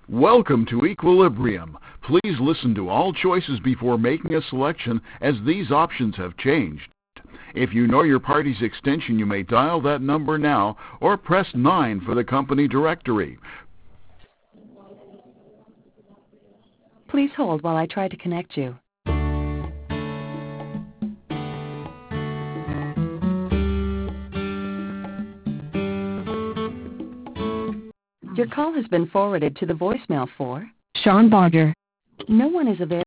Welcome to Equilibrium. Please listen to all choices before making a selection, as these options have changed. If you know your party's extension, you may dial that number now or press 9 for the company directory. Please hold while I try to connect you. Your call has been forwarded to the voicemail for Sean Barger. No one is available.